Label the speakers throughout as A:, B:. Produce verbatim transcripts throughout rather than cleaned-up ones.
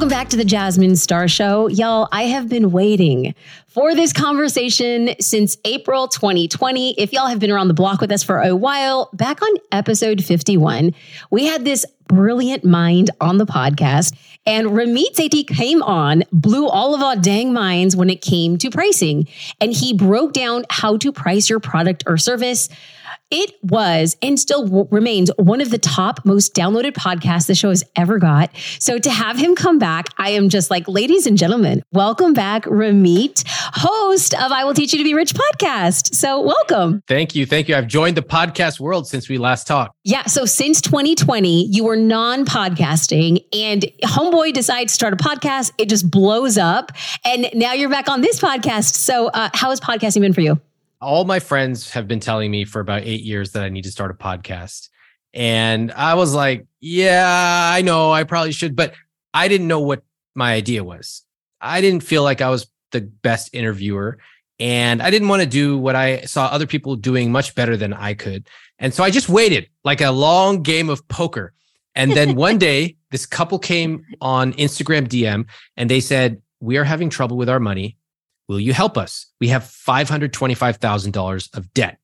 A: Welcome back to the Jasmine Star Show. Y'all, I have been waiting for this conversation since April twenty twenty. If y'all have been around the block with us for a while, back on episode fifty-one, we had this brilliant mind on the podcast, and Ramit Sethi came on, blew all of our dang minds when it came to pricing, and he broke down how to price your product or service. It was and still w- remains one of the top most downloaded podcasts the show has ever got. So to have him come back, I am just like, ladies and gentlemen, welcome back, Ramit, host of I Will Teach You to Be Rich podcast. So welcome.
B: Thank you. Thank you. I've joined the podcast world since we last talked.
A: Yeah. So since twenty twenty, you were non-podcasting and homeboy decides to start a podcast. It just blows up. And now you're back on this podcast. So uh, how has podcasting been for you?
B: All my friends have been telling me for about eight years that I need to start a podcast. And I was like, yeah, I know I probably should, but I didn't know what my idea was. I didn't feel like I was the best interviewer, and I didn't want to do what I saw other people doing much better than I could. And so I just waited like a long game of poker. And then one day this couple came on Instagram D M and they said, we are having trouble with our money. Will you help us? We have five hundred twenty-five thousand dollars of debt.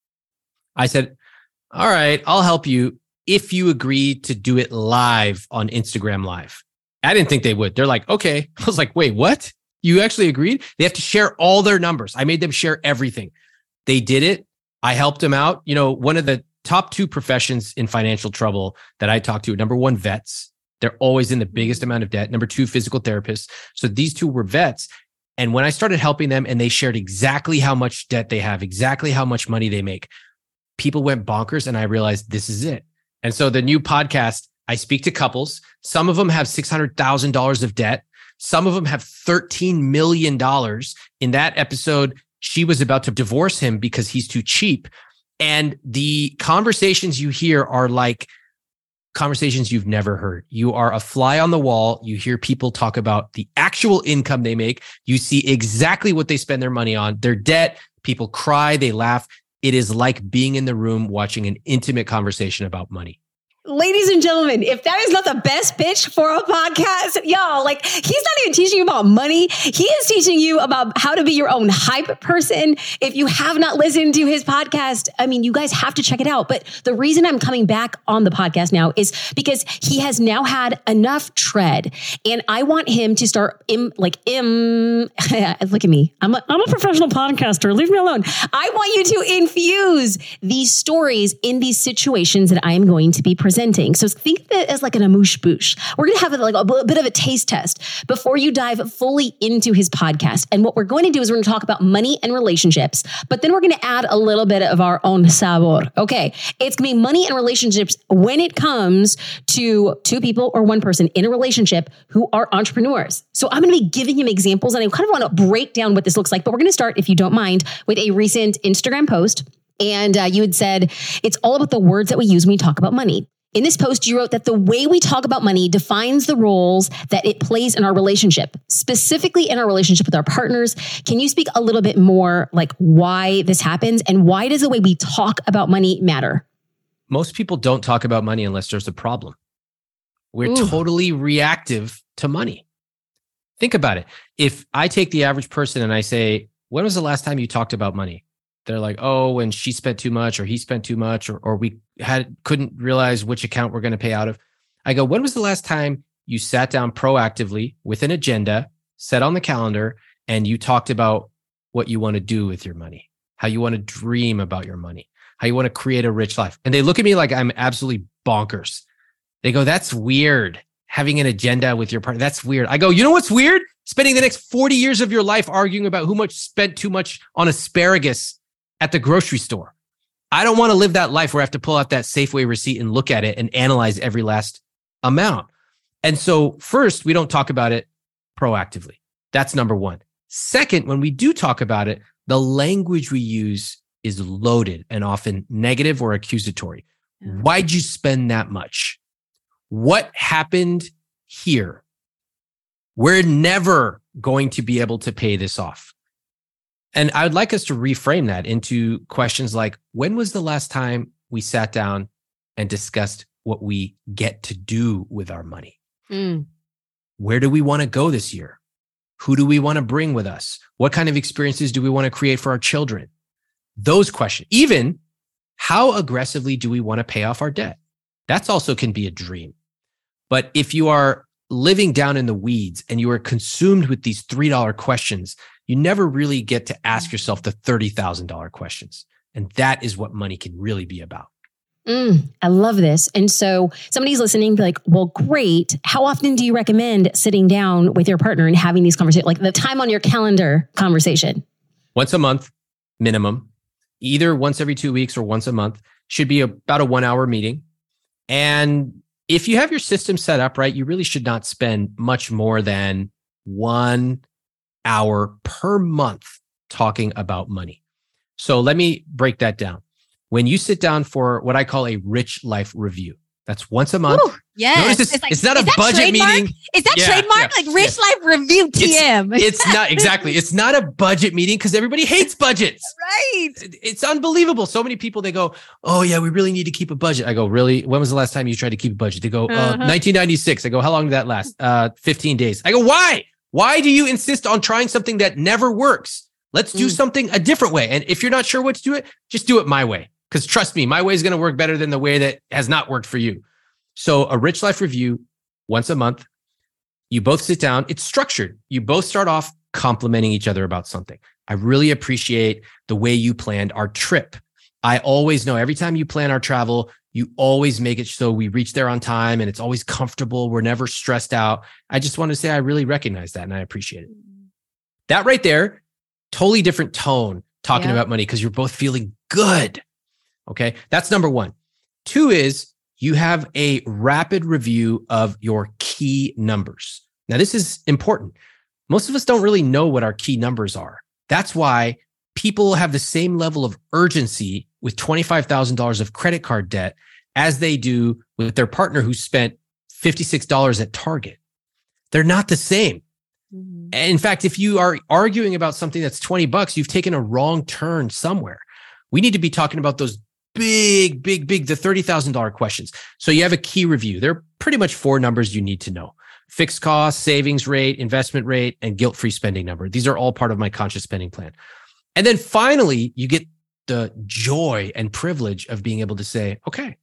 B: I said, all right, I'll help you if you agree to do it live on Instagram Live. I didn't think they would. They're like, okay. I was like, wait, what? You actually agreed? They have to share all their numbers. I made them share everything. They did it. I helped them out. You know, one of the top two professions in financial trouble that I talk to, number one, vets. They're always in the biggest amount of debt. Number two, physical therapists. So these two were vets. And when I started helping them and they shared exactly how much debt they have, exactly how much money they make, people went bonkers and I realized this is it. And so the new podcast, I speak to couples. Some of them have six hundred thousand dollars of debt. Some of them have thirteen million dollars. In that episode, she was about to divorce him because he's too cheap. And the conversations you hear are like conversations you've never heard. You are a fly on the wall. You hear people talk about the actual income they make. You see exactly what they spend their money on, their debt. People cry, they laugh. It is like being in the room watching an intimate conversation about money.
A: Ladies and gentlemen, if that is not the best pitch for a podcast, y'all, like he's not even teaching you about money. He is teaching you about how to be your own hype person. If you have not listened to his podcast, I mean, you guys have to check it out. But the reason I'm coming back on the podcast now is because he has now had enough tread, and I want him to start im, like im. Look at me. I'm a, I'm a professional podcaster. Leave me alone. I want you to infuse these stories in these situations that I am going to be presenting. Presenting. So think of it as like an amoosh boosh. We're going to have like a bit of a taste test before you dive fully into his podcast. And what we're going to do is we're going to talk about money and relationships, but then we're going to add a little bit of our own sabor. Okay. It's going to be money and relationships when it comes to two people or one person in a relationship who are entrepreneurs. So I'm going to be giving him examples, and I kind of want to break down what this looks like, but we're going to start, if you don't mind, with a recent Instagram post. And uh, you had said, it's all about the words that we use when we talk about money. In this post, you wrote that the way we talk about money defines the roles that it plays in our relationship, specifically in our relationship with our partners. Can you speak a little bit more like why this happens, and why does the way we talk about money matter?
B: Most people don't talk about money unless there's a problem. We're
A: Ooh.
B: totally reactive to money. Think about it. If I take the average person and I say, when was the last time you talked about money? They're like, oh, when she spent too much, or he spent too much, or, or we had couldn't realize which account we're going to pay out of. I go, when was the last time you sat down proactively with an agenda, set on the calendar, and you talked about what you want to do with your money, how you want to dream about your money, how you want to create a rich life? And they look at me like I'm absolutely bonkers. They go, that's weird. Having an agenda with your partner, that's weird. I go, you know what's weird? Spending the next forty years of your life arguing about who much spent too much on asparagus at the grocery store. I don't want to live that life where I have to pull out that Safeway receipt and look at it and analyze every last amount. And so first, we don't talk about it proactively. That's number one. Second, when we do talk about it, the language we use is loaded and often negative or accusatory. Why'd you spend that much? What happened here? We're never going to be able to pay this off. And I would like us to reframe that into questions like, when was the last time we sat down and discussed what we get to do with our money?
A: Mm.
B: Where do we want to go this year? Who do we want to bring with us? What kind of experiences do we want to create for our children? Those questions. Even how aggressively do we want to pay off our debt? That's also can be a dream. But if you are living down in the weeds and you are consumed with these three dollar questions, you never really get to ask yourself the thirty thousand dollars questions. And that is what money can really be about.
A: Mm, I love this. And so somebody's listening, be like, well, great. How often do you recommend sitting down with your partner and having these conversations? Like the time on your calendar conversation?
B: Once a month, minimum. Either once every two weeks or once a month. Should be about a one hour meeting. And if you have your system set up right, you really should not spend much more than one hour per month talking about money. So let me break that down. When you sit down for what I call a rich life review, that's once a month.
C: Ooh, yes.
B: It's,
C: it's, like,
B: it's not a budget
C: trademark?
B: meeting.
C: Is that
B: yeah,
C: trademark?
B: Yeah,
C: like Rich
B: yeah.
C: Life Review T M.
B: It's, it's not, exactly. It's not a budget meeting because everybody hates budgets.
C: Right.
B: It's unbelievable. So many people, they go, oh yeah, we really need to keep a budget. I go, really? When was the last time you tried to keep a budget? They go, uh, uh-huh. nineteen ninety-six. I go, how long did that last? Uh, fifteen days. I go, why? Why do you insist on trying something that never works? Let's do mm. something a different way. And if you're not sure what to do it, just do it my way. Because trust me, my way is going to work better than the way that has not worked for you. So a Rich Life Review once a month, you both sit down. It's structured. You both start off complimenting each other about something. I really appreciate the way you planned our trip. I always know every time you plan our travel, you always make it so we reach there on time and it's always comfortable. We're never stressed out. I just want to say I really recognize that and I appreciate it. That right there, totally different tone talking yeah. about money because you're both feeling good. Okay, that's number one. Two is you have a rapid review of your key numbers. Now, this is important. Most of us don't really know what our key numbers are. That's why people have the same level of urgency with twenty-five thousand dollars of credit card debt as they do with their partner who spent fifty-six dollars at Target. They're not the same. Mm-hmm. And in fact, if you are arguing about something that's twenty bucks, you've taken a wrong turn somewhere. We need to be talking about those big, big, big, the thirty thousand dollars questions. So you have a key review. There are pretty much four numbers you need to know. Fixed cost, savings rate, investment rate, and guilt-free spending number. These are all part of my conscious spending plan. And then finally, you get the joy and privilege of being able to say, okay,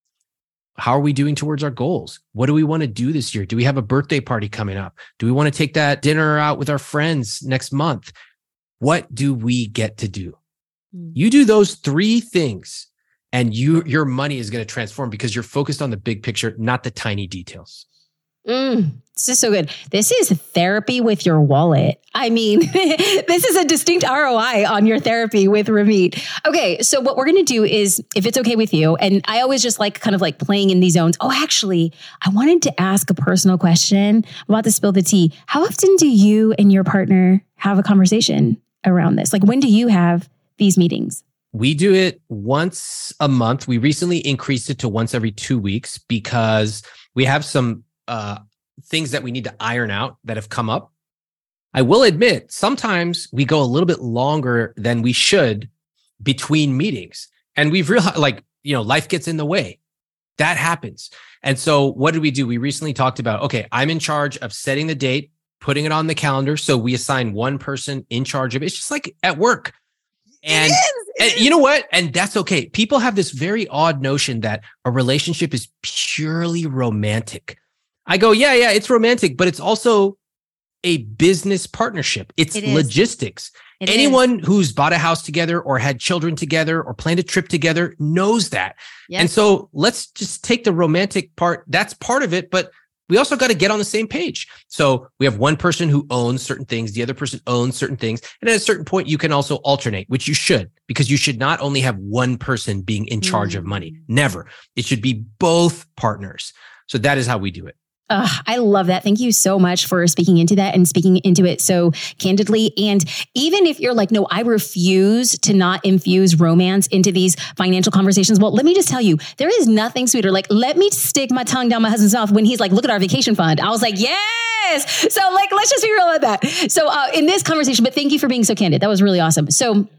B: how are we doing towards our goals? What do we want to do this year? Do we have a birthday party coming up? Do we want to take that dinner out with our friends next month? What do we get to do? Mm. You do those three things and you, your money is going to transform because you're focused on the big picture, not the tiny details.
A: Mm, this is so good. This is therapy with your wallet. I mean, this is a distinct R O I on your therapy with Ramit. Okay, so what we're going to do is, if it's okay with you, and I always just like kind of like playing in these zones. Oh, actually, I wanted to ask a personal question. I'm about to spill the tea. How often do you and your partner have a conversation around this? Like, when do you have these meetings?
B: We do it once a month. We recently increased it to once every two weeks because we have some uh, things that we need to iron out that have come up. I will admit, sometimes we go a little bit longer than we should between meetings. And we've realized, like, you know, life gets in the way. That happens. And so what did we do? We recently talked about, okay, I'm in charge of setting the date, putting it on the calendar. So we assign one person in charge of it. It's just like at work. And, and you know what? And that's okay. People have this very odd notion that a relationship is purely romantic. I go, yeah, yeah, it's romantic, but it's also a business partnership. It's it logistics. It Anyone is. who's bought a house together or had children together or planned a trip together knows that. Yep. And so let's just take the romantic part. That's part of it, but we also got to get on the same page. So we have one person who owns certain things. The other person owns certain things. And at a certain point, you can also alternate, which you should, because you should not only have one person being in charge mm. of money. Never. It should be both partners. So that is how we do it.
A: Uh, I love that. Thank you so much for speaking into that and speaking into it so candidly. And even if you're like, no, I refuse to not infuse romance into these financial conversations. Well, let me just tell you, there is nothing sweeter. Like, let me stick my tongue down my husband's mouth when he's like, look at our vacation fund. I was like, yes. So like, let's just be real about that. So uh, in this conversation, but thank you for being so candid. That was really awesome. So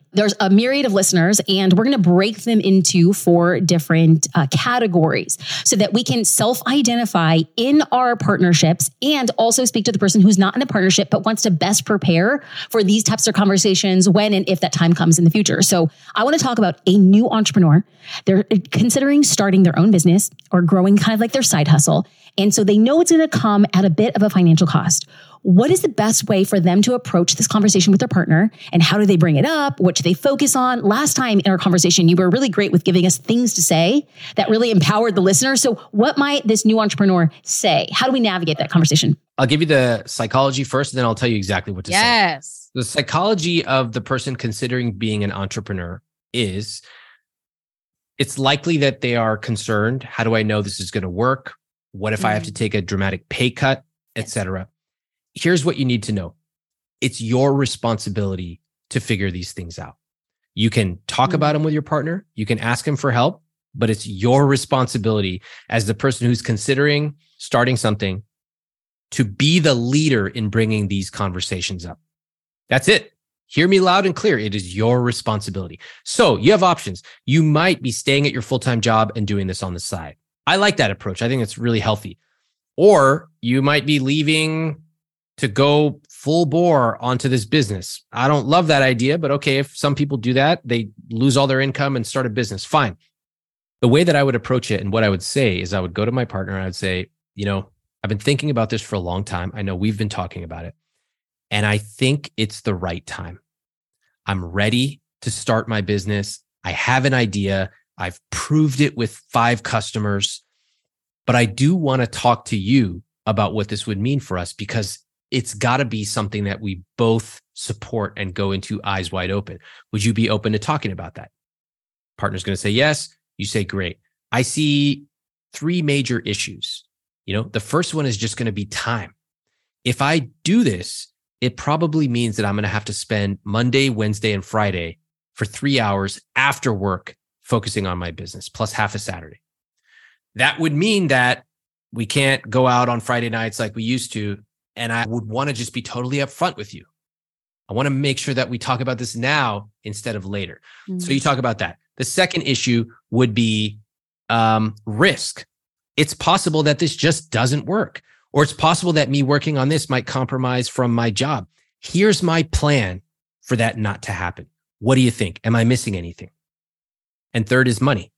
A: there's a myriad of listeners, and we're going to break them into four different uh, categories so that we can self-identify in our partnerships and also speak to the person who's not in a partnership but wants to best prepare for these types of conversations when and if that time comes in the future. So I want to talk about a new entrepreneur. They're considering starting their own business or growing kind of like their side hustle. And so they know it's going to come at a bit of a financial cost. What is the best way for them to approach this conversation with their partner? And how do they bring it up? What do they focus on? Last time in our conversation, you were really great with giving us things to say that really empowered the listener. So what might this new entrepreneur say? How do we navigate that conversation?
B: I'll give you the psychology first, and then I'll tell you exactly what to
C: yes.
B: say.
C: Yes.
B: The psychology of the person considering being an entrepreneur is it's likely that they are concerned. How do I know this is going to work? What if mm-hmm. I have to take a dramatic pay cut, et cetera? Here's what you need to know. It's your responsibility to figure these things out. You can talk mm-hmm. about them with your partner. You can ask him for help, but it's your responsibility as the person who's considering starting something to be the leader in bringing these conversations up. That's it. Hear me loud and clear. It is your responsibility. So you have options. You might be staying at your full-time job and doing this on the side. I like that approach. I think it's really healthy. Or you might be leaving to go full bore onto this business. I don't love that idea, but okay, if some people do that, they lose all their income and start a business, fine. The way that I would approach it and what I would say is I would go to my partner and I would say, you know, I've been thinking about this for a long time. I know we've been talking about it, and I think it's the right time. I'm ready to start my business. I have an idea. I've proved it with five customers, but I do want to talk to you about what this would mean for us, because it's got to be something that we both support and go into eyes wide open. Would you be open to talking about that? Partner's going to say yes. You say, great. I see three major issues. You know, the first one is just going to be time. If I do this, it probably means that I'm going to have to spend Monday, Wednesday, and Friday for three hours after work focusing on my business, plus half a Saturday. That would mean that we can't go out on Friday nights like we used to. And I would want to just be totally upfront with you. I want to make sure that we talk about this now instead of later. Mm-hmm. So you talk about that. The second issue would be um, risk. It's possible that this just doesn't work, or it's possible that me working on this might compromise from my job. Here's my plan for that not to happen. What do you think? Am I missing anything? And third is money.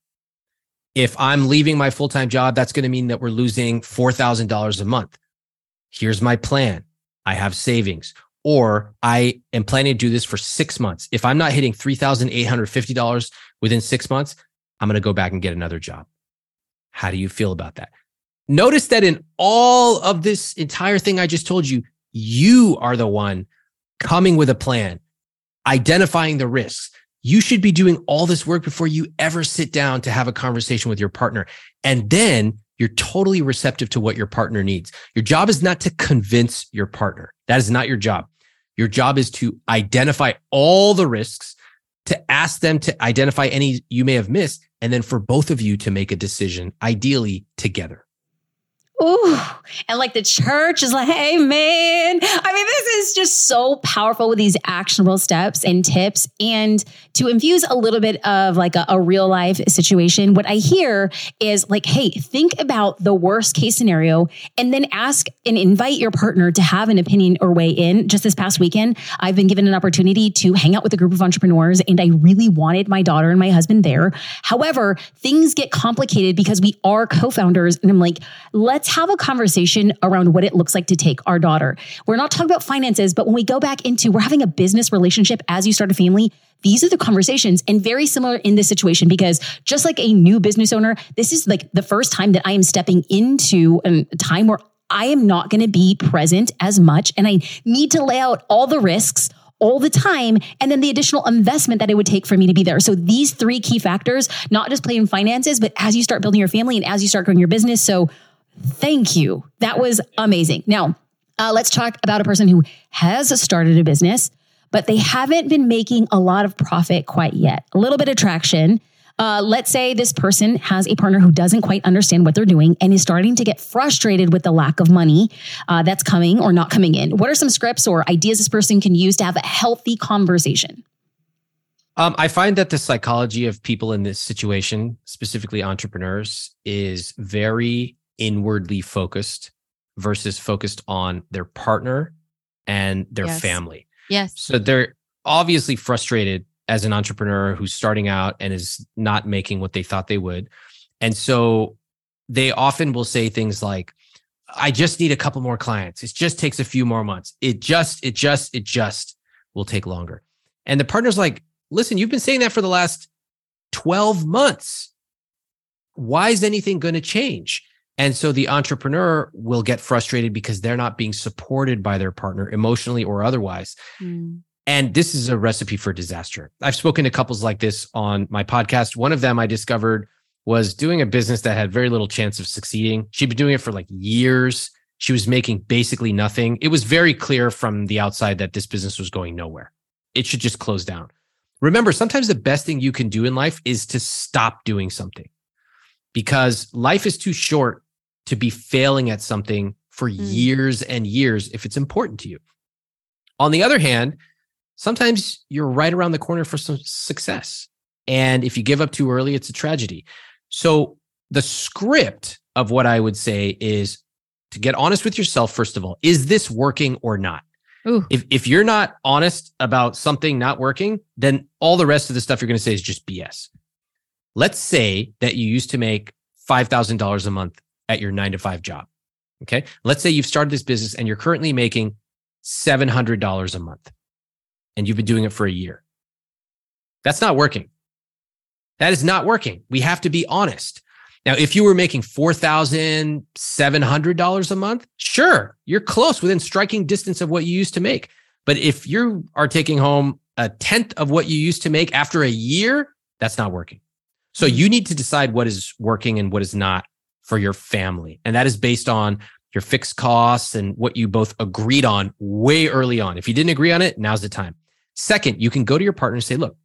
B: If I'm leaving my full-time job, that's going to mean that we're losing four thousand dollars a month. Here's my plan. I have savings, or I am planning to do this for six months. If I'm not hitting three thousand eight hundred fifty dollars within six months, I'm going to go back and get another job. How do you feel about that? Notice that in all of this entire thing I just told you, you are the one coming with a plan, identifying the risks. You should be doing all this work before you ever sit down to have a conversation with your partner. And then you're totally receptive to what your partner needs. Your job is not to convince your partner. That is not your job. Your job is to identify all the risks, to ask them to identify any you may have missed, and then for both of you to make a decision, ideally together.
A: Ooh, and like the church is like, hey, man. I mean, this is just so powerful with these actionable steps and tips. And to infuse a little bit of like a, a real life situation, what I hear is like, hey, think about the worst case scenario and then ask and invite your partner to have an opinion or weigh in. Just this past weekend, I've been given an opportunity to hang out with a group of entrepreneurs, and I really wanted my daughter and my husband there. However, things get complicated because we are co-founders, and I'm like, let's have a conversation around what it looks like to take our daughter. We're not talking about finances, but when we go back into, we're having a business relationship as you start a family, these are the conversations, and very similar in this situation, because just like a new business owner, this is like the first time that I am stepping into a time where I am not going to be present as much, and I need to lay out all the risks all the time, and then the additional investment that it would take for me to be there. So these three key factors, not just play in finances, but as you start building your family and as you start growing your business. So thank you. That was amazing. Now, uh, let's talk about a person who has started a business, but they haven't been making a lot of profit quite yet. A little bit of traction. Uh, let's say this person has a partner who doesn't quite understand what they're doing and is starting to get frustrated with the lack of money uh, that's coming or not coming in. What are some scripts or ideas this person can use to have a healthy conversation?
B: Um, I find that the psychology of people in this situation, specifically entrepreneurs, is very inwardly focused versus focused on their partner and their
C: Yes.
B: family.
C: Yes.
B: So they're obviously frustrated as an entrepreneur who's starting out and is not making what they thought they would. And so they often will say things like, I just need a couple more clients. It just takes a few more months. It just, it just, it just will take longer. And the partner's like, listen, you've been saying that for the last twelve months. Why is anything going to change? And so the entrepreneur will get frustrated because they're not being supported by their partner emotionally or otherwise.
C: Mm.
B: And this is a recipe for disaster. I've spoken to couples like this on my podcast. One of them I discovered was doing a business that had very little chance of succeeding. She'd been doing it for like years. She was making basically nothing. It was very clear from the outside that this business was going nowhere. It should just close down. Remember, sometimes the best thing you can do in life is to stop doing something, because life is too short to be failing at something for mm. years and years if it's important to you. On the other hand, sometimes you're right around the corner for some success. And if you give up too early, it's a tragedy. So the script of what I would say is to get honest with yourself, first of all. Is this working or not?
C: Ooh.
B: If if you're not honest about something not working, then all the rest of the stuff you're going to say is just B S. Let's say that you used to make five thousand dollars a month at your nine to five job. Okay. Let's say you've started this business and you're currently making seven hundred dollars a month and you've been doing it for a year. That's not working. That is not working. We have to be honest. Now, if you were making four thousand seven hundred dollars a month, sure, you're close, within striking distance of what you used to make. But if you are taking home a tenth of what you used to make after a year, that's not working. So you need to decide what is working and what is not for your family. And that is based on your fixed costs and what you both agreed on way early on. If you didn't agree on it, now's the time. Second, you can go to your partner and say, look,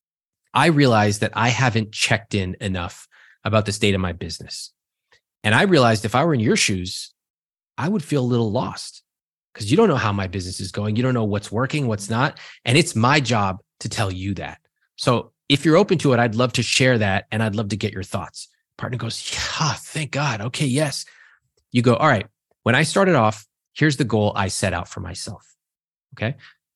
B: I realize that I haven't checked in enough about the state of my business. And I realized if I were in your shoes, I would feel a little lost because you don't know how my business is going. You don't know what's working, what's not. And it's my job to tell you that. So if you're open to it, I'd love to share that. And I'd love to get your thoughts. Partner goes, yeah, thank God. Okay, yes. You go, all right, when I started off, here's the goal I set out for myself. Okay.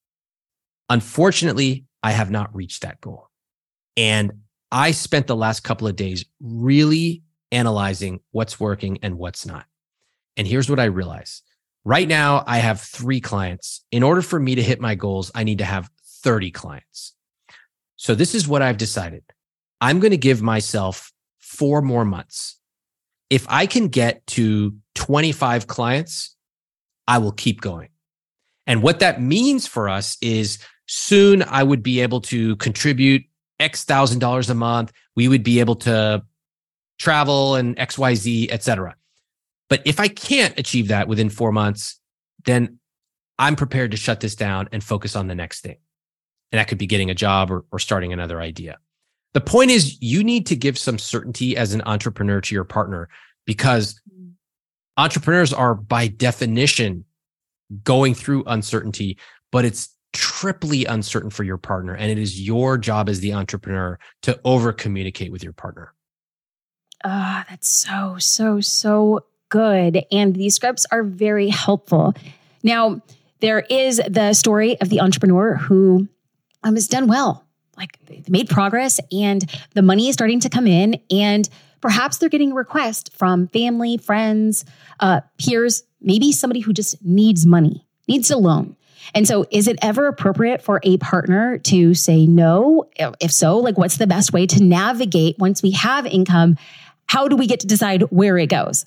B: Unfortunately, I have not reached that goal. And I spent the last couple of days really analyzing what's working and what's not. And here's what I realized. Right now, I have three clients. In order for me to hit my goals, I need to have thirty clients. So this is what I've decided. I'm going to give myself four more months. If I can get to twenty-five clients, I will keep going. And what that means for us is soon I would be able to contribute X thousand dollars a month. We would be able to travel and X Y Z, et cetera. But if I can't achieve that within four months, then I'm prepared to shut this down and focus on the next thing. And that could be getting a job or, or starting another idea. The point is, you need to give some certainty as an entrepreneur to your partner, because entrepreneurs are by definition going through uncertainty, but it's triply uncertain for your partner. And it is your job as the entrepreneur to over communicate with your partner.
A: Ah, oh, that's so, so, so good. And these scripts are very helpful. Now, there is the story of the entrepreneur who um, has done well, like they made progress and the money is starting to come in, and perhaps they're getting a request from family, friends, uh, peers, maybe somebody who just needs money, needs a loan. And so is it ever appropriate for a partner to say no? If so, like what's the best way to navigate once we have income? How do we get to decide where it goes?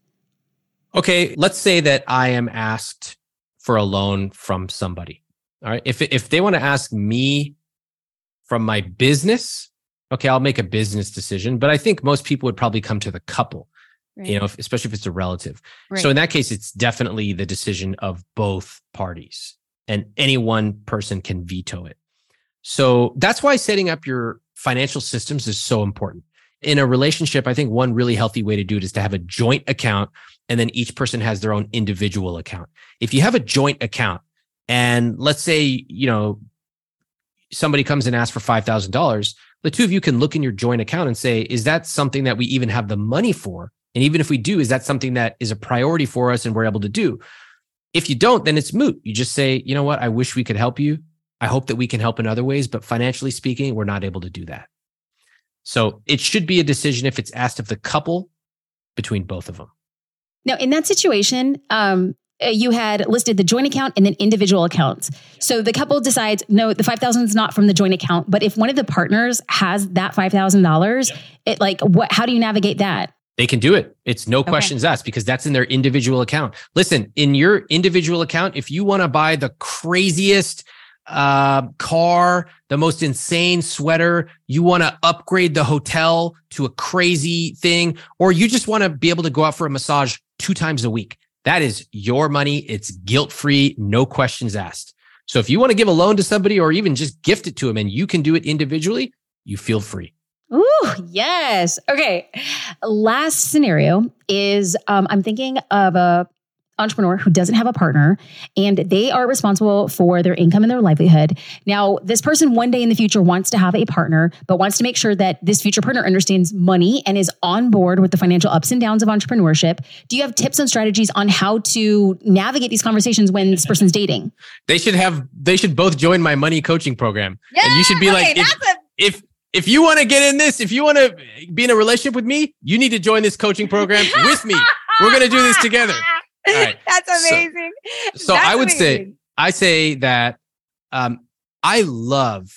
B: Okay, let's say that I am asked for a loan from somebody. All right. If, if they want to ask me from my business, okay, I'll make a business decision. But I think most people would probably come to the couple, right. you know, if, especially if it's a relative. Right. So in that case, it's definitely the decision of both parties, and any one person can veto it. So that's why setting up your financial systems is so important. In a relationship, I think one really healthy way to do it is to have a joint account, and then each person has their own individual account. If you have a joint account, and let's say, you know, somebody comes and asks for five thousand dollars, the two of you can look in your joint account and say, is that something that we even have the money for? And even if we do, is that something that is a priority for us and we're able to do? If you don't, then it's moot. You just say, you know what? I wish we could help you. I hope that we can help in other ways, but financially speaking, we're not able to do that. So it should be a decision if it's asked of the couple between both of them.
A: Now, in that situation, um, you had listed the joint account and then individual accounts. So the couple decides, no, the five thousand dollars is not from the joint account. But if one of the partners has that five thousand dollars, yeah. it like what? How do you navigate that?
B: They can do it. It's no okay. questions asked because that's in their individual account. Listen, in your individual account, if you want to buy the craziest uh, car, the most insane sweater, you want to upgrade the hotel to a crazy thing, or you just want to be able to go out for a massage two times a week, that is your money. It's guilt-free, no questions asked. So if you want to give a loan to somebody or even just gift it to them and you can do it individually, you feel free.
A: Ooh, yes. Okay. Last scenario is um, I'm thinking of a entrepreneur who doesn't have a partner and they are responsible for their income and their livelihood. Now, this person one day in the future wants to have a partner, but wants to make sure that this future partner understands money and is on board with the financial ups and downs of entrepreneurship. Do you have tips and strategies on how to navigate these conversations when this person's dating?
B: They should have, they should both join my money coaching program.
A: Yeah,
B: and you should be
A: okay,
B: like, if, a- if, If you want to get in this, if you want to be in a relationship with me, you need to join this coaching program with me. We're going to do this together. All right.
A: That's amazing.
B: So, so
A: That's
B: I would
A: amazing.
B: say, I say that um, I love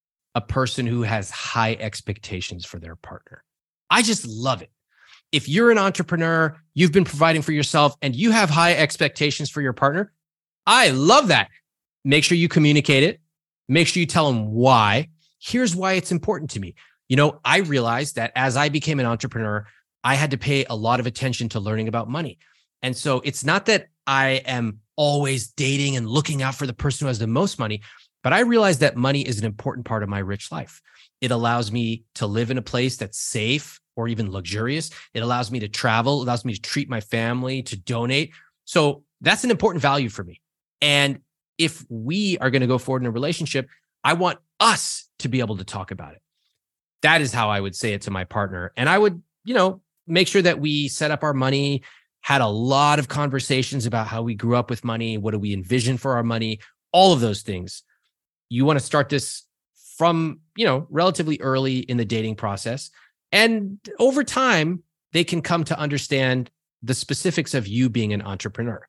B: a person who has high expectations for their partner. I just love it. If you're an entrepreneur, you've been providing for yourself and you have high expectations for your partner, I love that. Make sure you communicate it. Make sure you tell them why. Here's why it's important to me. You know, I realized that as I became an entrepreneur, I had to pay a lot of attention to learning about money. And so it's not that I am always dating and looking out for the person who has the most money, but I realized that money is an important part of my rich life. It allows me to live in a place that's safe or even luxurious. It allows me to travel, it allows me to treat my family, to donate. So that's an important value for me. And if we are going to go forward in a relationship, I want us to be able to talk about it. That is how I would say it to my partner. And I would, you know, make sure that we set up our money, had a lot of conversations about how we grew up with money. What do we envision for our money? All of those things. You want to start this from, you know, relatively early in the dating process. And over time, they can come to understand the specifics of you being an entrepreneur.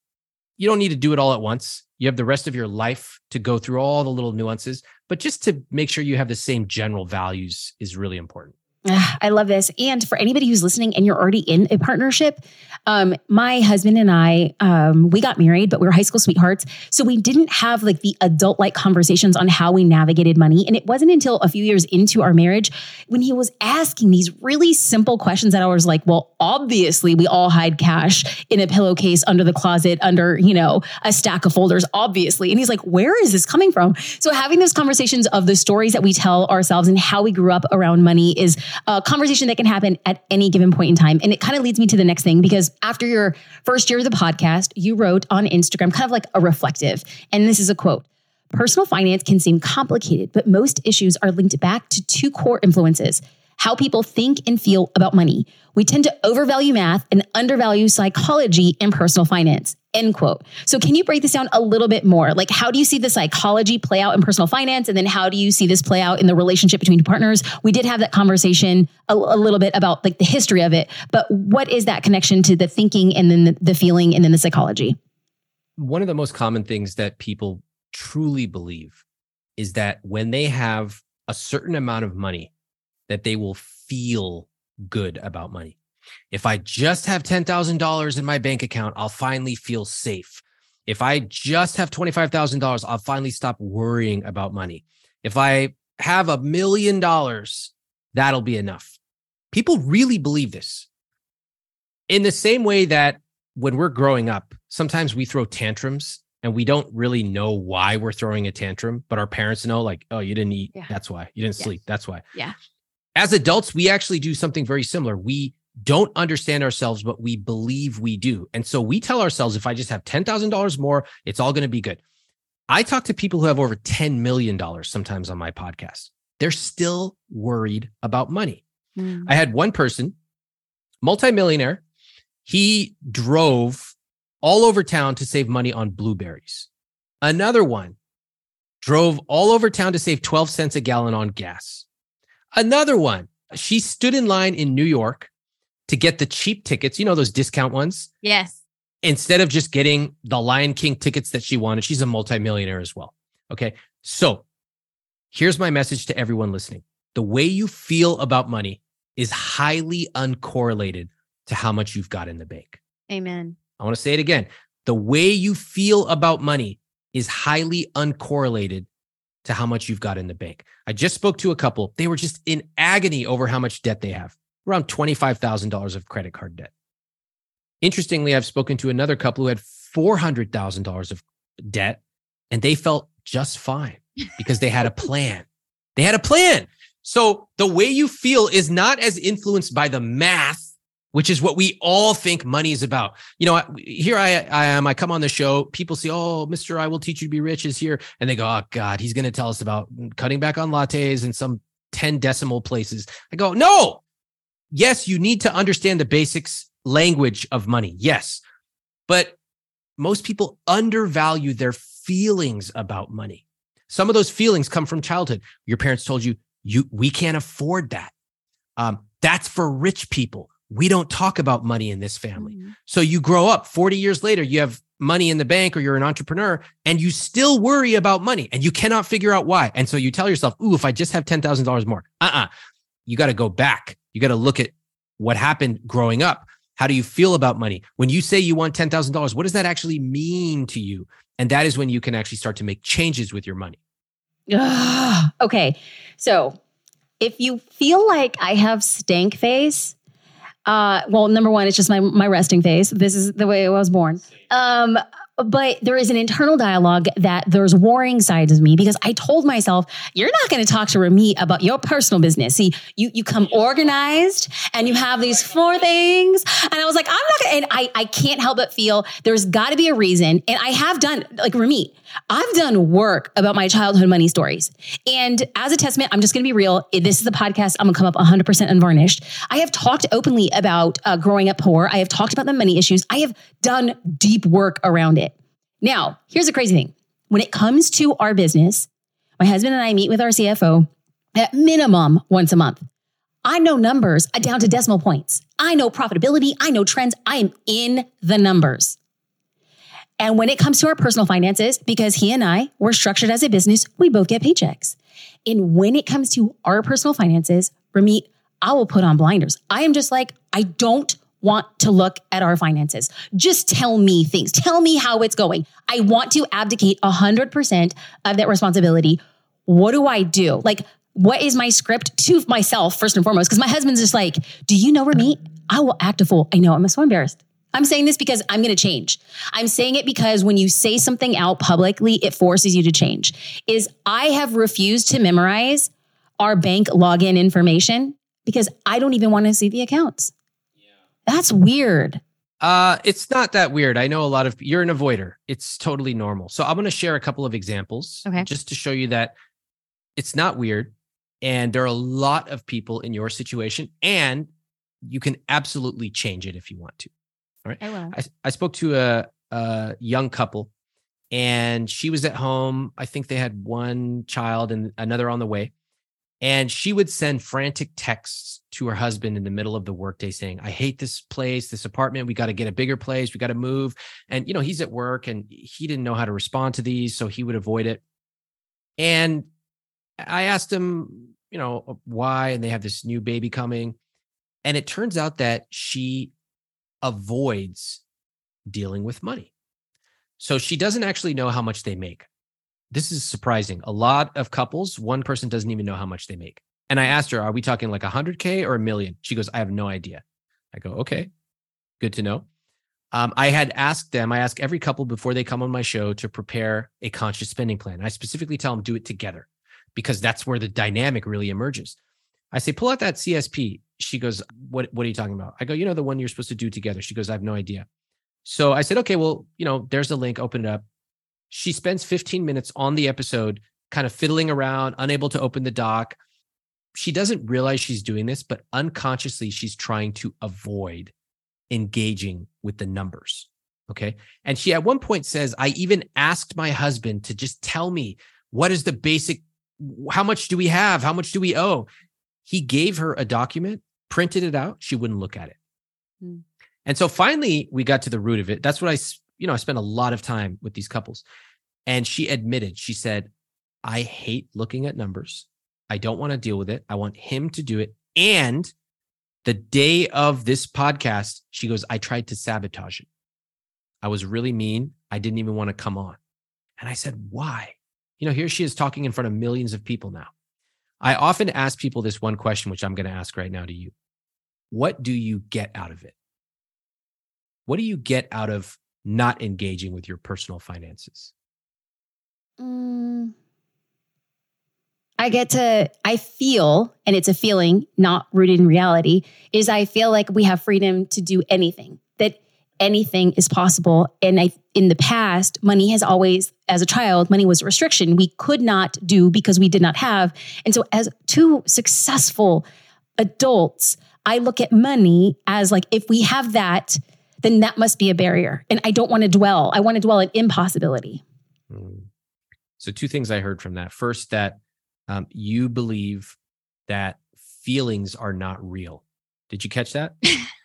B: You don't need to do it all at once. You have the rest of your life to go through all the little nuances, but just to make sure you have the same general values is really important.
A: I love this. And for anybody who's listening and you're already in a partnership, um, my husband and I, um, we got married, but we were high school sweethearts. So we didn't have like the adult-like conversations on how we navigated money. And it wasn't until a few years into our marriage when he was asking these really simple questions that I was like, well, obviously we all hide cash in a pillowcase under the closet, under, you know, a stack of folders, obviously. And he's like, where is this coming from? So having those conversations of the stories that we tell ourselves and how we grew up around money is a conversation that can happen at any given point in time. And it kind of leads me to the next thing, because after your first year of the podcast, you wrote on Instagram kind of like a reflective. And this is a quote: personal finance can seem complicated, but most issues are linked back to two core influences: how people think and feel about money. We tend to overvalue math and undervalue psychology in personal finance, end quote. So can you break this down a little bit more? Like, how do you see the psychology play out in personal finance? And then how do you see this play out in the relationship between partners? We did have that conversation a, a little bit about like the history of it, but what is that connection to the thinking and then the, the feeling and then the psychology?
B: One of the most common things that people truly believe is that when they have a certain amount of money, that they will feel good about money. If I just have ten thousand dollars in my bank account, I'll finally feel safe. If I just have twenty-five thousand dollars, I'll finally stop worrying about money. If I have a million dollars, that'll be enough. People really believe this. In the same way that when we're growing up, sometimes we throw tantrums and we don't really know why we're throwing a tantrum, but our parents know, like, oh, you didn't eat. Yeah. That's why. You didn't yeah. sleep. That's why.
A: Yeah.
B: As adults, we actually do something very similar. We don't understand ourselves, but we believe we do. And so we tell ourselves, if I just have ten thousand dollars more, it's all going to be good. I talk to people who have over ten million dollars sometimes on my podcast. They're still worried about money.
C: Mm.
B: I had one person, multimillionaire. He drove all over town to save money on blueberries. Another one drove all over town to save twelve cents a gallon on gas. Another one, she stood in line in New York to get the cheap tickets, you know, those discount ones,
C: Yes.
B: instead of just getting the Lion King tickets that she wanted. She's a multimillionaire as well. Okay. So here's my message to everyone listening. The way you feel about money is highly uncorrelated to how much you've got in the bank.
C: Amen.
B: I want to say it again. The way you feel about money is highly uncorrelated to how much you've got in the bank. I just spoke to a couple. They were just in agony over how much debt they have, around twenty-five thousand dollars of credit card debt. Interestingly, I've spoken to another couple who had four hundred thousand dollars of debt, and they felt just fine because they had a plan. They had a plan. So the way you feel is not as influenced by the math, which is what we all think money is about. You know, here I, I am, I come on the show, people say, oh, Mister I Will Teach You to Be Rich is here. And they go, oh God, he's going to tell us about cutting back on lattes and some ten decimal places. I go, no, yes, you need to understand the basics language of money. Yes. But most people undervalue their feelings about money. Some of those feelings come from childhood. Your parents told you, you, we can't afford that. Um, that's for rich people. We don't talk about money in this family. Mm-hmm. So you grow up forty years later, you have money in the bank or you're an entrepreneur and you still worry about money and you cannot figure out why. And so you tell yourself, ooh, if I just have ten thousand dollars more, uh-uh, you got to go back. You got to look at what happened growing up. How do you feel about money? When you say you want ten thousand dollars, what does that actually mean to you? And that is when you can actually start to make changes with your money.
A: Ugh. Okay. So if you feel like I have stank face, Uh, well, number one, it's just my my resting face. This is the way I was born. Um, but there is an internal dialogue that there's warring sides of me because I told myself, you're not going to talk to Ramit about your personal business. See, you you come organized and you have these four things. And I was like, I'm not going to, and I, I can't help but feel there's got to be a reason. And I have done, like Ramit, I've done work about my childhood money stories. And as a testament, I'm just going to be real. This is a podcast. I'm going to come up one hundred percent unvarnished. I have talked openly about uh, growing up poor. I have talked about the money issues. I have done deep work around it. Now, here's the crazy thing. When it comes to our business, my husband and I meet with our C F O at minimum once a month. I know numbers down to decimal points. I know profitability. I know trends. I am in the numbers. And when it comes to our personal finances, because he and I were structured as a business, we both get paychecks. And when it comes to our personal finances, Ramit, I will put on blinders. I am just like, I don't want to look at our finances. Just tell me things. Tell me how it's going. I want to abdicate one hundred percent of that responsibility. What do I do? Like, what is my script to myself, first and foremost? Because my husband's just like, do you know, Ramit? I will act a fool. I know, I'm so embarrassed. I'm saying this because I'm going to change. I'm saying it because when you say something out publicly, it forces you to change. Is I have refused to memorize our bank login information because I don't even want to see the accounts. Yeah. That's weird.
B: Uh, it's not that weird. I know a lot of, you're an avoider. It's totally normal. So I'm going to share a couple of examples
C: okay.
B: just to show you that it's not weird. And there are a lot of people in your situation and you can absolutely change it if you want to. All right.
C: I will.
B: I, I spoke to a, a young couple and she was at home. I think they had one child and another on the way. And she would send frantic texts to her husband in the middle of the workday saying, I hate this place, this apartment. We got to get a bigger place. We got to move. And, you know, he's at work and he didn't know how to respond to these. So he would avoid it. And I asked him, you know, why? And they have this new baby coming. And it turns out that she avoids dealing with money. So she doesn't actually know how much they make. This is surprising. A lot of couples, one person doesn't even know how much they make. And I asked her, are we talking like one hundred K or a million? She goes, I have no idea. I go, okay, good to know. Um, I had asked them, I ask every couple before they come on my show to prepare a conscious spending plan. I specifically tell them do it together because that's where the dynamic really emerges. I say, pull out that C S P. She goes, what, what are you talking about? I go, you know, the one you're supposed to do together. She goes, I have no idea. So I said, okay, well, you know, there's the link, open it up. She spends fifteen minutes on the episode, kind of fiddling around, unable to open the doc. She doesn't realize she's doing this, but unconsciously she's trying to avoid engaging with the numbers. Okay. And she at one point says, I even asked my husband to just tell me, what is the basic, how much do we have? How much do we owe? He gave her a document, printed it out. She wouldn't look at it. Hmm. And so finally we got to the root of it. That's what I, you know, I spent a lot of time with these couples, and she admitted, she said, I hate looking at numbers. I don't want to deal with it. I want him to do it. And the day of this podcast, she goes, I tried to sabotage it. I was really mean. I didn't even want to come on. And I said, why? You know, here she is talking in front of millions of people now. I often ask people this one question, which I'm going to ask right now to you. What do you get out of it? What do you get out of not engaging with your personal finances?
A: Mm. I get to, I feel, and it's a feeling not rooted in reality, is I feel like we have freedom to do anything, that anything is possible. And I, in the past, money has always, as a child, money was a restriction. We could not do because we did not have. And so as two successful adults, I look at money as like, if we have that, then that must be a barrier. And I don't want to dwell. I want to dwell in impossibility.
B: Mm. So two things I heard from that. First, that Um, you believe that feelings are not real. Did you catch that?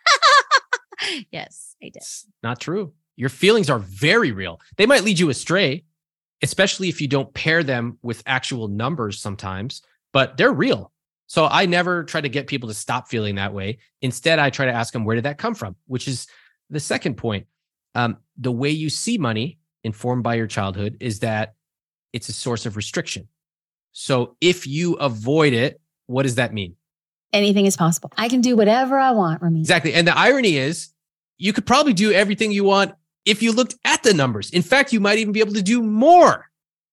C: Yes, I did.
B: It's not true. Your feelings are very real. They might lead you astray, especially if you don't pair them with actual numbers sometimes, but they're real. So I never try to get people to stop feeling that way. Instead, I try to ask them, where did that come from? Which is the second point. Um, the way you see money, informed by your childhood, is that it's a source of restriction. So if you avoid it, what does that mean?
A: Anything is possible. I can do whatever I want, Rami.
B: Exactly. And the irony is, you could probably do everything you want if you looked at the numbers. In fact, you might even be able to do more.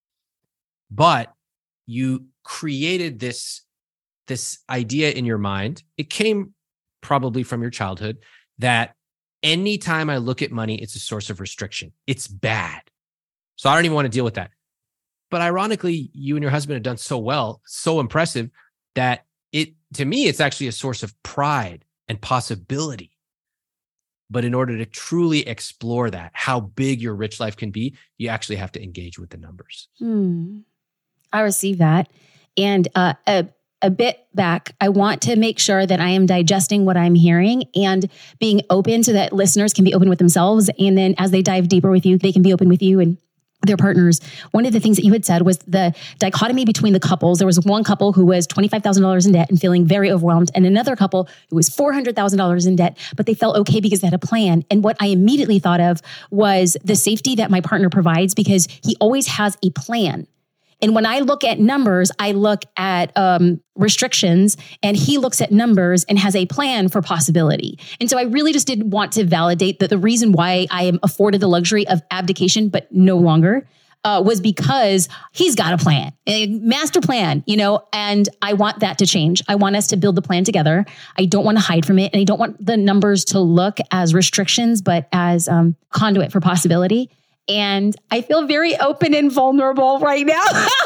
B: But you created this, this idea in your mind. It came probably from your childhood that anytime I look at money, it's a source of restriction. It's bad. So I don't even want to deal with that. But ironically, you and your husband have done so well, so impressive, that it, to me, it's actually a source of pride and possibility. But in order to truly explore that, how big your rich life can be, you actually have to engage with the numbers.
A: Hmm. I receive that. And uh, a, a bit back, I want to make sure that I am digesting what I'm hearing and being open so that listeners can be open with themselves. And then as they dive deeper with you, they can be open with you and their partners. One of the things that you had said was the dichotomy between the couples. There was one couple who was twenty-five thousand dollars in debt and feeling very overwhelmed, and another couple who was four hundred thousand dollars in debt, but they felt okay because they had a plan. And what I immediately thought of was the safety that my partner provides, because he always has a plan. And when I look at numbers, I look at um, restrictions, and he looks at numbers and has a plan for possibility. And so I really just did want to validate that the reason why I am afforded the luxury of abdication, but no longer, uh, was because he's got a plan, a master plan, you know, and I want that to change. I want us to build the plan together. I don't want to hide from it. And I don't want the numbers to look as restrictions, but as um, conduit for possibility. And I feel very open and vulnerable right now.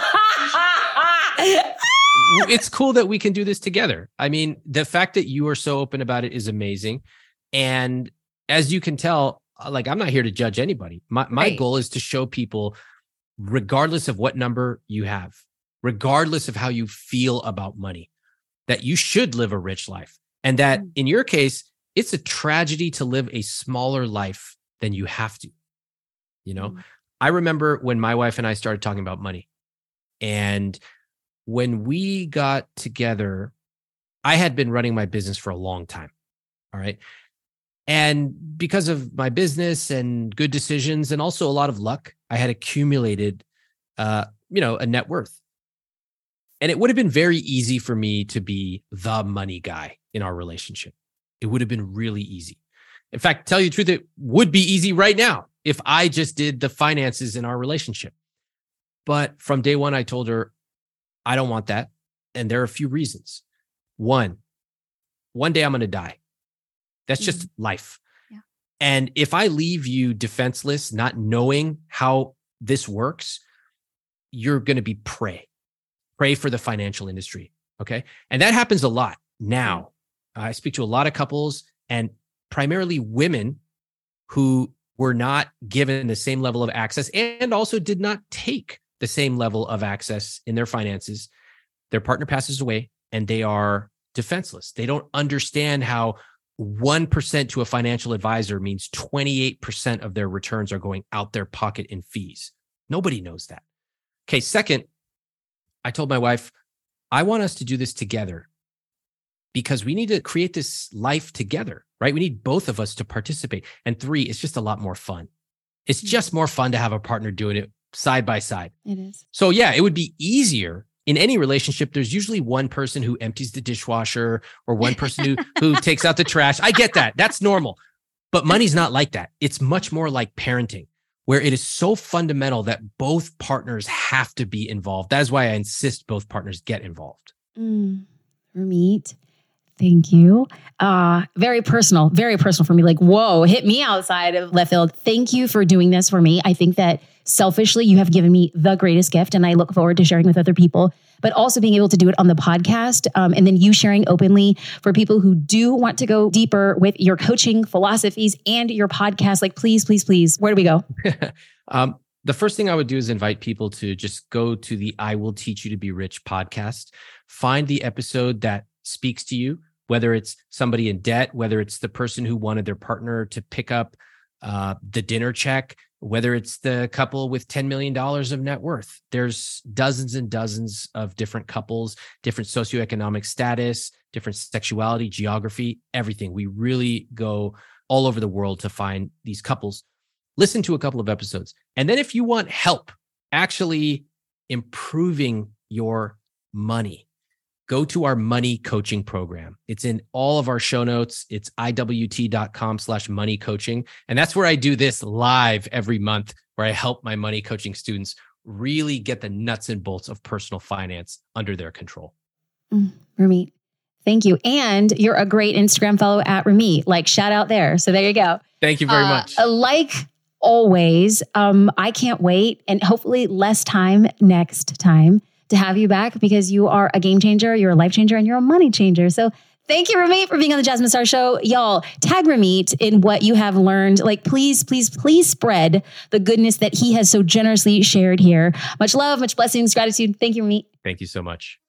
B: It's cool that we can do this together. I mean, the fact that you are so open about it is amazing. And as you can tell, like, I'm not here to judge anybody. My my
A: Right.
B: goal is to show people, regardless of what number you have, regardless of how you feel about money, that you should live a rich life. And that
A: Mm.
B: in your case, it's a tragedy to live a smaller life than you have to. You know,
A: Mm.
B: I remember when my wife and I started talking about money. And when we got together, I had been running my business for a long time. All right. And because of my business and good decisions and also a lot of luck, I had accumulated, uh, you know, a net worth. And it would have been very easy for me to be the money guy in our relationship. It would have been really easy. In fact, tell you the truth, it would be easy right now if I just did the finances in our relationship. But from day one, I told her, I don't want that. And there are a few reasons. One, one day I'm going to die. That's just
A: Mhm.
B: life.
C: Yeah.
B: And if I leave you defenseless, not knowing how this works, you're going to be prey, prey for the financial industry. Okay. And that happens a lot now. I speak to a lot of couples and primarily women who were not given the same level of access and also did not take the same level of access in their finances. Their partner passes away and they are defenseless. They don't understand how one percent to a financial advisor means twenty-eight percent of their returns are going out their pocket in fees. Nobody knows that. Okay, second, I told my wife, I want us to do this together because we need to create this life together, right? We need both of us to participate. And three, it's just a lot more fun. It's just more fun to have a partner doing it side by side.
A: It is.
B: So yeah, it would be easier. In any relationship, there's usually one person who empties the dishwasher or one person who, who takes out the trash. I get that. That's normal. But money's not like that. It's much more like parenting, where it is so fundamental that both partners have to be involved. That is why I insist both partners get involved.
A: Mm, Ramit, thank you. Uh, very personal, very personal for me. Like, whoa, hit me outside of left field. Thank you for doing this for me. I think that selfishly, you have given me the greatest gift, and I look forward to sharing with other people, but also being able to do it on the podcast. Um, and then you sharing openly for people who do want to go deeper with your coaching philosophies and your podcast. Like, please, please, please, where do we go?
B: um, the first thing I would do is invite people to just go to the I Will Teach You to Be Rich podcast, find the episode that speaks to you, whether it's somebody in debt, whether it's the person who wanted their partner to pick up uh, the dinner check, whether it's the couple with ten million dollars of net worth. There's dozens and dozens of different couples, different socioeconomic status, different sexuality, geography, everything. We really go all over the world to find these couples. Listen to a couple of episodes. And then if you want help actually improving your money, go to our money coaching program. It's in all of our show notes. It's iwt.com slash money coaching. And that's where I do this live every month, where I help my money coaching students really get the nuts and bolts of personal finance under their control.
A: Mm, Ramit, thank you. And you're a great Instagram follow at Ramit, like shout out there. So there you go.
B: Thank you very
A: uh,
B: much.
A: Like always, um, I can't wait, and hopefully less time next time to have you back, because you are a game changer, you're a life changer, and you're a money changer. So thank you, Ramit, for being on the Jasmine Star Show. Y'all, tag Ramit in what you have learned. Like, please, please, please spread the goodness that he has so generously shared here. Much love, much blessings, gratitude. Thank you, Ramit.
B: Thank you so much.